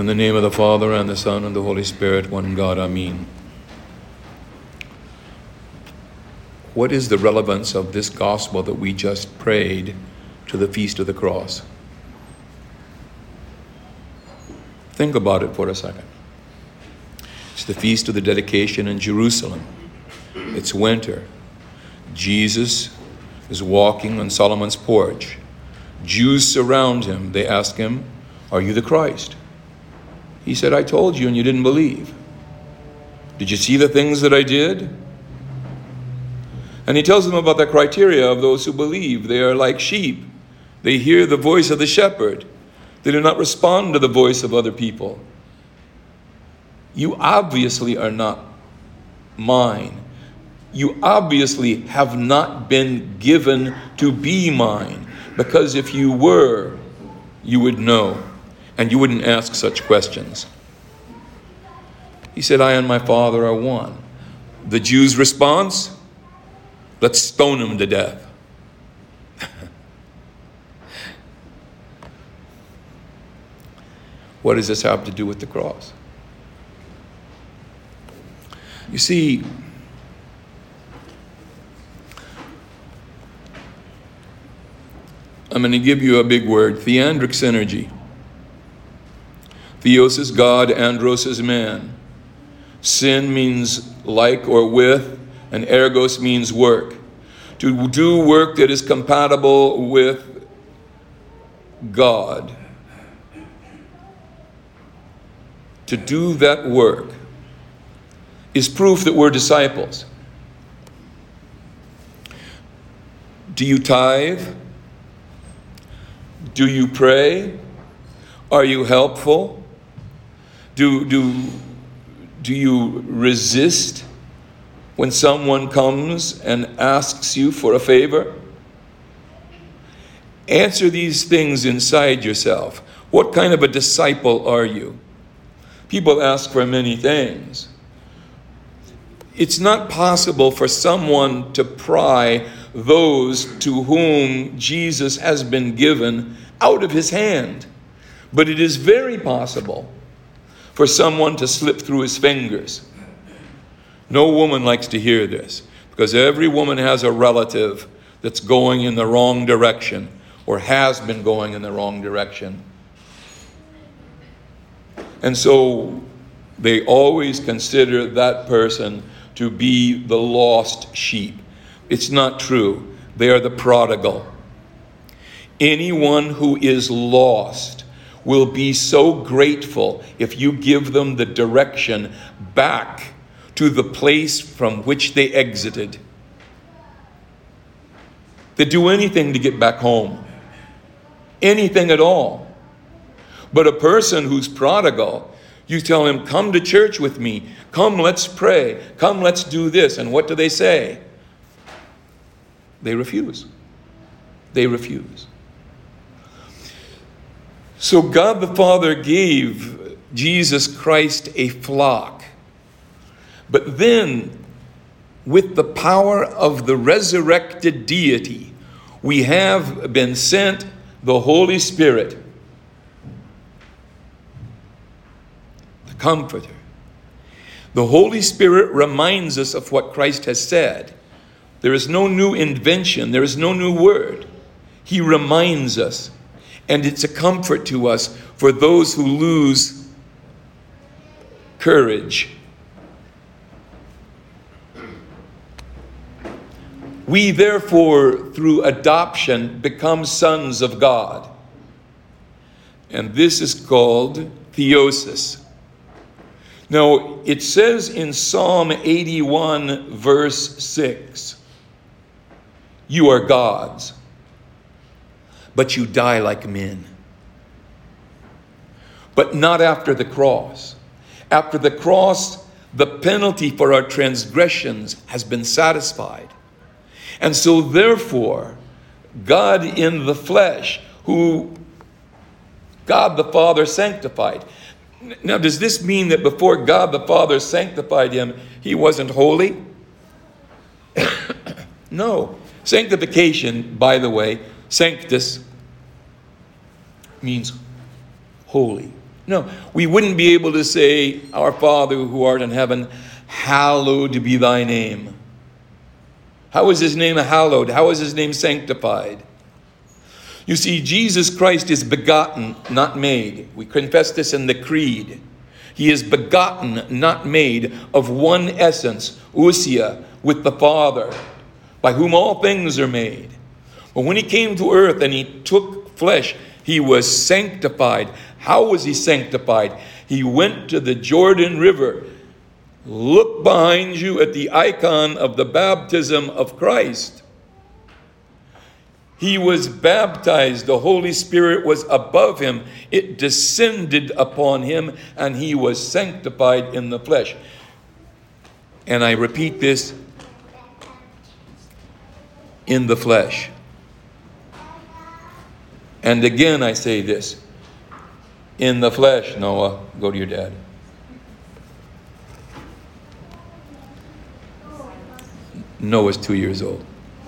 In the name of the Father, and the Son, and the Holy Spirit, one God, Amen. What is the relevance of this gospel that we just prayed to the Feast of the Cross? Think about it for a second. It's the Feast of the Dedication in Jerusalem. It's winter. Jesus is walking on Solomon's porch. Jews surround him. They ask him, "Are you the Christ?" He said, "I told you and you didn't believe. Did you see the things that I did?" And he tells them about the criteria of those who believe. They are like sheep. They hear the voice of the shepherd. They do not respond to the voice of other people. You obviously are not mine. You obviously have not been given to be mine. Because if you were, you would know. And you wouldn't ask such questions. He said, "I and my Father are one." The Jews' response? "Let's stone him to death." What does this have to do with the cross? You see, I'm going to give you a big word, theandric synergy. Theos is God, andros is man. Sin means like or with, and ergos means work. To do work that is compatible with God. To do that work is proof that we're disciples. Do you tithe? Do you pray? Are you helpful? Do you resist when someone comes and asks you for a favor? Answer these things inside yourself. What kind of a disciple are you? People ask for many things. It's not possible for someone to pry those to whom Jesus has been given out of his hand. But it is very possible for someone to slip through his fingers. No woman likes to hear this, because every woman has a relative that's going in the wrong direction or has been going in the wrong direction. And so they always consider that person to be the lost sheep. It's not true. They are the prodigal. Anyone who is lost will be so grateful if you give them the direction back to the place from which they exited. They do anything to get back home. Anything at all. But a person who's prodigal, you tell him, "Come to church with me. Come, let's pray. Come, let's do this." And what do they say? They refuse. They refuse. So God the Father gave Jesus Christ a flock. But then, with the power of the resurrected deity, we have been sent the Holy Spirit, the Comforter. The Holy Spirit reminds us of what Christ has said. There is no new invention. There is no new word. He reminds us. And it's a comfort to us for those who lose courage. We therefore, through adoption, become sons of God. And this is called theosis. Now, it says in Psalm 81, verse 6, "You are God's, but you die like men." But not after the cross. After the cross, the penalty for our transgressions has been satisfied. And so therefore, God in the flesh, who God the Father sanctified. Now, does this mean that before God the Father sanctified him, he wasn't holy? No. Sanctification, by the way, sanctus, means holy, No, we wouldn't be able to say, Our Father who art in heaven, hallowed be thy name. How is his name hallowed? How is his name sanctified? You see, Jesus Christ is begotten, not made. We confess this in the Creed. He is begotten, not made, of one essence, ousia, with the Father, by whom all things are made. But when he came to earth and he took flesh, he was sanctified. How was he sanctified? He went to the Jordan River. Look behind you at the icon of the baptism of Christ. He was baptized. The Holy Spirit was above him. It descended upon him, and he was sanctified in the flesh. And I repeat this, in the flesh. And again I say this, in the flesh. Noah, go to your dad. Noah's 2 years old.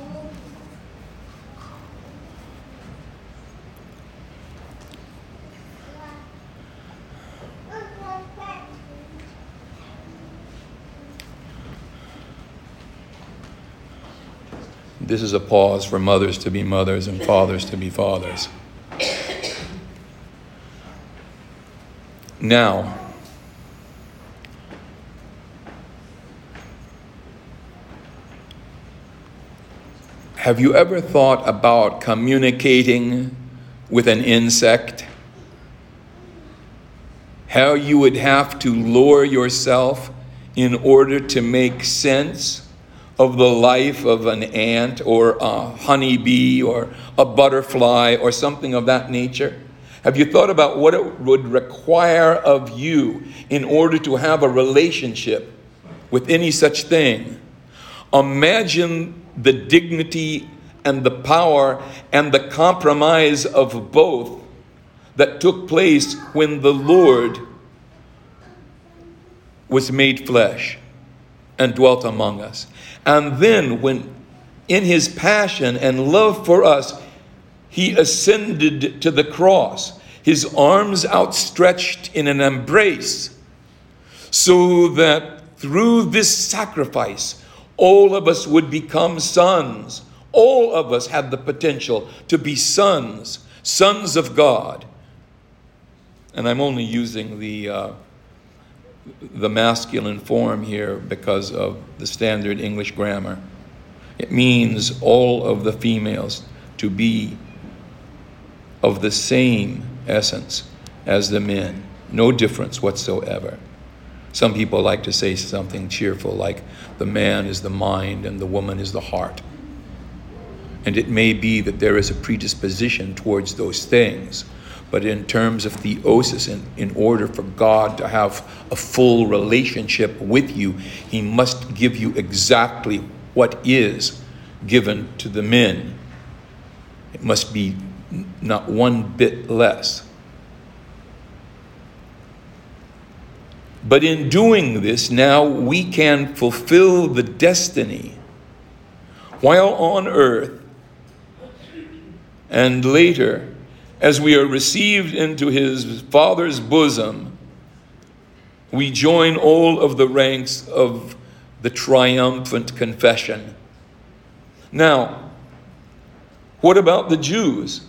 This is a pause for mothers to be mothers and fathers to be fathers. Now, have you ever thought about communicating with an insect? How you would have to lower yourself in order to make sense of the life of an ant or a honeybee or a butterfly or something of that nature? Have you thought about what it would require of you in order to have a relationship with any such thing? Imagine the dignity and the power and the compromise of both that took place when the Lord was made flesh and dwelt among us. And then when in his passion and love for us, he ascended to the cross, his arms outstretched in an embrace, so that through this sacrifice, all of us would become sons. All of us had the potential to be sons of God. And I'm only using the masculine form here because of the standard English grammar. It means all of the females to be of the same essence as the men. No difference whatsoever. Some people like to say something cheerful like the man is the mind and the woman is the heart. And it may be that there is a predisposition towards those things. But in terms of theosis, in order for God to have a full relationship with you, he must give you exactly what is given to the men. It must be not one bit less. But in doing this, now we can fulfill the destiny while on earth, and later, as we are received into his Father's bosom, we join all of the ranks of the triumphant confession. Now, what about the Jews?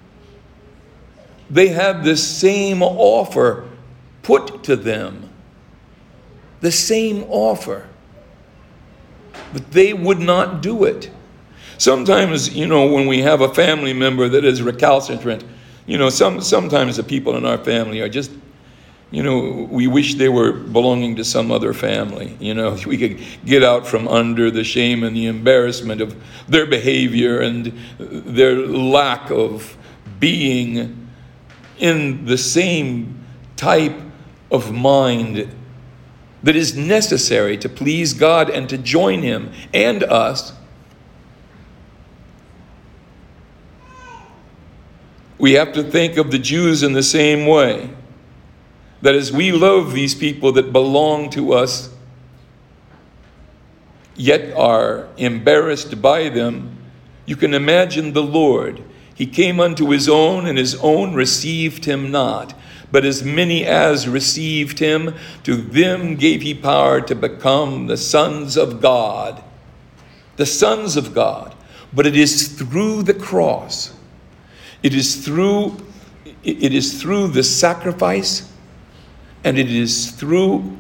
They had the same offer put to them. The same offer. But they would not do it. Sometimes, when we have a family member that is recalcitrant, sometimes the people in our family are just, we wish they were belonging to some other family. We could get out from under the shame and the embarrassment of their behavior and their lack of being in the same type of mind that is necessary to please God and to join him and us. We have to think of the Jews in the same way. That as we love these people that belong to us, yet are embarrassed by them, you can imagine the Lord. He came unto his own, and his own received him not. But as many as received him, to them gave he power to become the sons of God. The sons of God. But it is through the cross. It is through the sacrifice, and it is through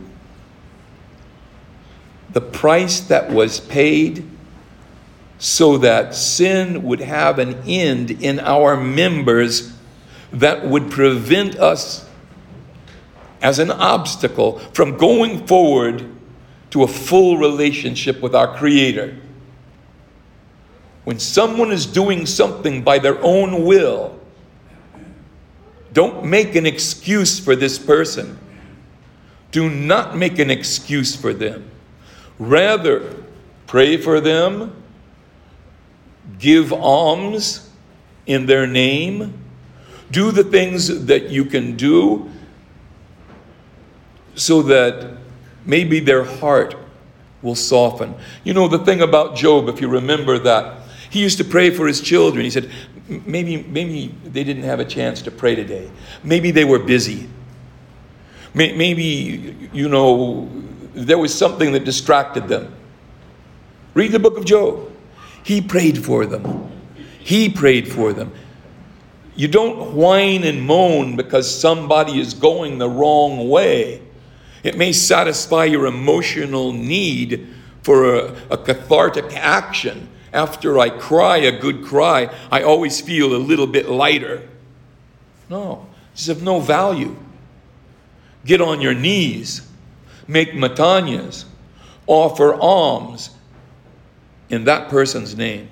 the price that was paid so that sin would have an end in our members that would prevent us as an obstacle from going forward to a full relationship with our Creator. When someone is doing something by their own will, don't make an excuse for this person. Do not make an excuse for them. Rather, pray for them, give alms in their name, do the things that you can do so that maybe their heart will soften. You know, the thing about Job, if you remember that, he used to pray for his children. He said, maybe they didn't have a chance to pray today. Maybe they were busy. Maybe, there was something that distracted them. Read the book of Job. He prayed for them. He prayed for them. You don't whine and moan because somebody is going the wrong way. It may satisfy your emotional need for a cathartic action. After I cry a good cry, I always feel a little bit lighter. No, it's of no value. Get on your knees. Make matanyas. Offer alms in that person's name.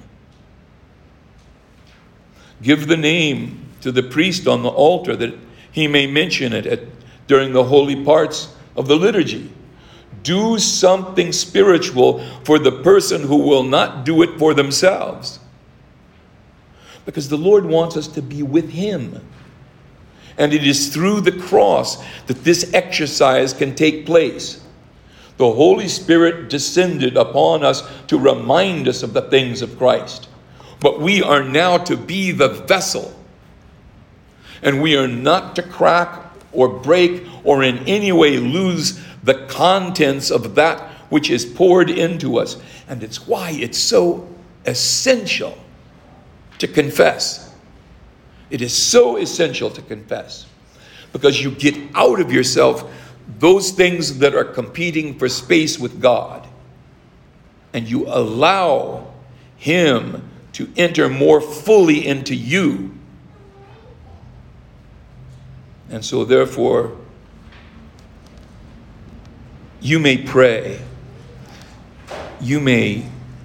Give the name to the priest on the altar that he may mention it during the holy parts of the liturgy. Do something spiritual for the person who will not do it for themselves. Because the Lord wants us to be with Him. And it is through the cross that this exercise can take place. The Holy Spirit descended upon us to remind us of the things of Christ. But we are now to be the vessel. And we are not to crack or break or in any way lose the contents of that which is poured into us. And it's why it's so essential to confess. It is so essential to confess. Because you get out of yourself those things that are competing for space with God. And you allow Him to enter more fully into you. And so therefore, you may pray. You may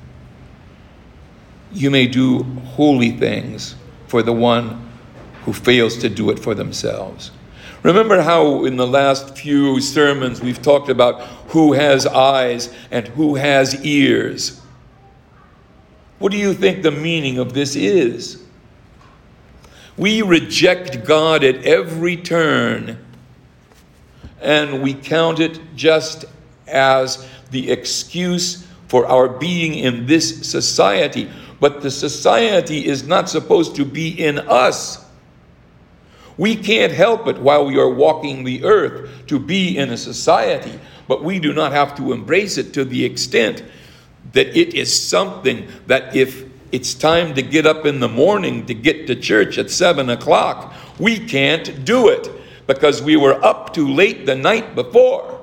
do holy things for the one who fails to do it for themselves. Remember how in the last few sermons we've talked about who has eyes and who has ears. What do you think the meaning of this is? We reject God at every turn, and we count it just as the excuse for our being in this society. But the society is not supposed to be in us. We can't help it while we are walking the earth to be in a society, but we do not have to embrace it to the extent that it is something that if it's time to get up in the morning to get to church at 7 o'clock, we can't do it because we were up too late the night before.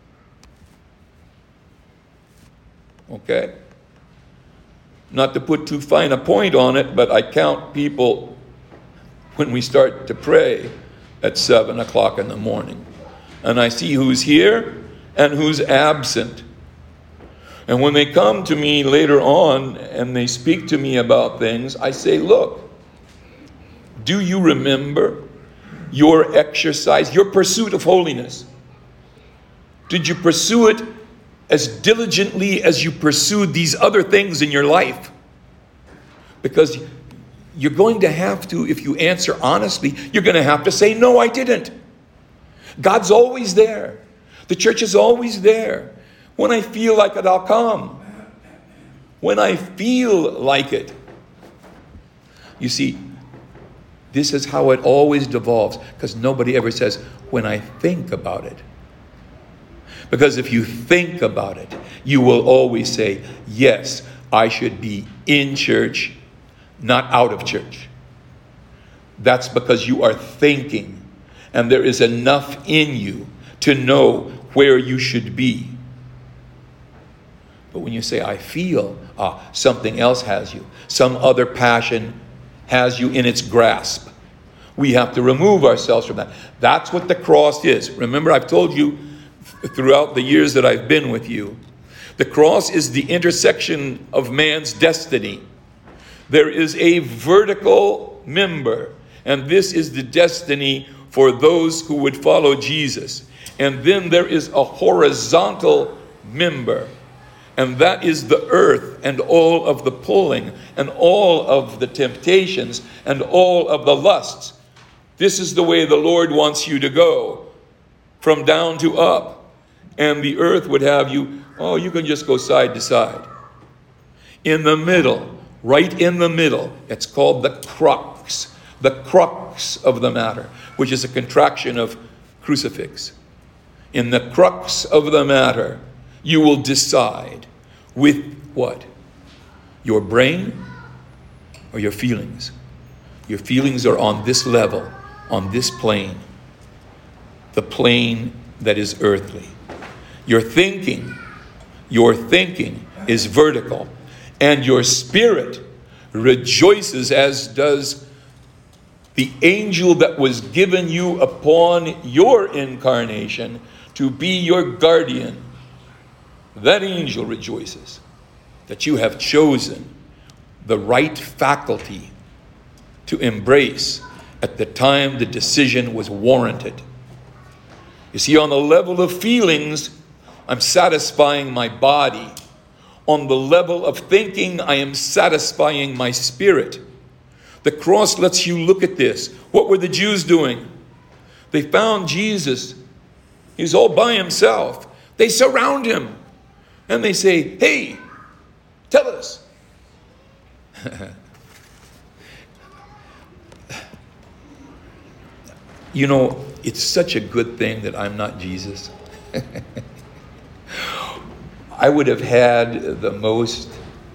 Okay? Not to put too fine a point on it, but I count people when we start to pray at 7 o'clock in the morning. And I see who's here and who's absent. And when they come to me later on and they speak to me about things, I say, look, do you remember your exercise, your pursuit of holiness? Did you pursue it as diligently as you pursued these other things in your life? Because you're going to have to, if you answer honestly, you're going to have to say, no, I didn't. God's always there. The church is always there. When I feel like it, I'll come. When I feel like it. You see, This is how it always devolves, because nobody ever says, when I think about it. Because if you think about it, you will always say, yes, I should be in church, not out of church. That's because you are thinking, and there is enough in you to know where you should be. But when you say, I feel, something else has you. Some other passion has you in its grasp. We have to remove ourselves from that. That's what the cross is. Remember, I've told you throughout the years that I've been with you, the cross is the intersection of man's destiny. There is a vertical member, and this is the destiny for those who would follow Jesus. And then there is a horizontal member, and that is the earth and all of the pulling and all of the temptations and all of the lusts. This is the way the Lord wants you to go, from down to up. And the earth would have you, you can just go side to side. In the middle, right in the middle, it's called the crux of the matter, which is a contraction of crucifix. In the crux of the matter, you will decide with what? Your brain or your feelings? Your feelings are on this level, on this plane, the plane that is earthly. Your thinking is vertical, and your spirit rejoices, as does the angel that was given you upon your incarnation to be your guardian. That angel rejoices that you have chosen the right faculty to embrace at the time the decision was warranted. You see, on the level of feelings, I'm satisfying my body. On the level of thinking, I am satisfying my spirit. The cross lets you look at this. What were the Jews doing? They found Jesus. He's all by himself. They surround him. And they say, hey, tell us. You know, it's such a good thing that I'm not Jesus. I would have had the most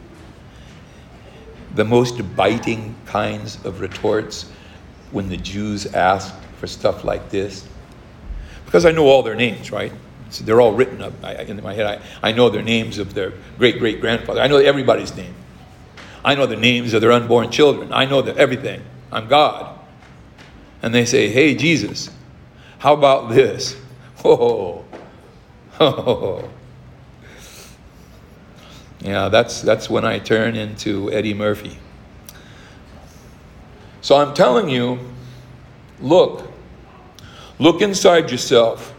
biting kinds of retorts when the Jews asked for stuff like this. Because I know all their names, right? So they're all written up in my head. I know their names of their great-great-grandfather. I know everybody's name. I know the names of their unborn children. I know everything. I'm God. And they say, hey, Jesus, how about this? Oh. Yeah, that's when I turn into Eddie Murphy. So I'm telling you, look inside yourself.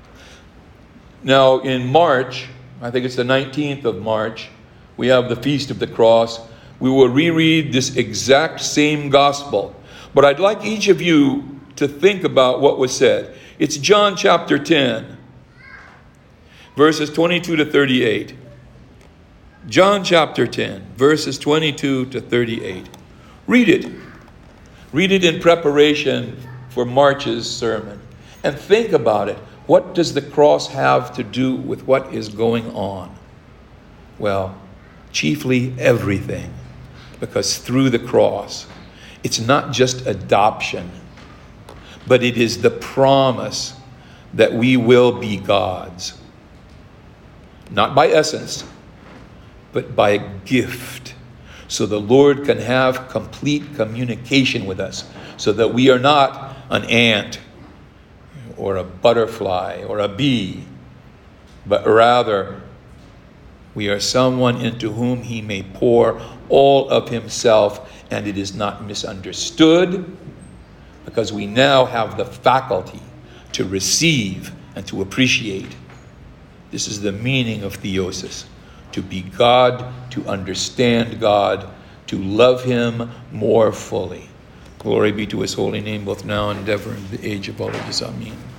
Now in March, I think it's the 19th of March, we have the Feast of the Cross. We will reread this exact same gospel. But I'd like each of you to think about what was said. It's John chapter 10, verses 22 to 38. John chapter 10, verses 22 to 38. Read it. Read it in preparation for March's sermon. And think about it. What does the cross have to do with what is going on? Well, chiefly everything. Because through the cross, it's not just adoption, but it is the promise that we will be God's. Not by essence, but by gift. So the Lord can have complete communication with us, so that we are not an ant or a butterfly or a bee, but rather we are someone into whom he may pour all of himself, and it is not misunderstood, because we now have the faculty to receive and to appreciate. This is the meaning of theosis. To be God, to understand God, to love him more fully. Glory be to his holy name, both now and ever, in the age of all ages. Amen.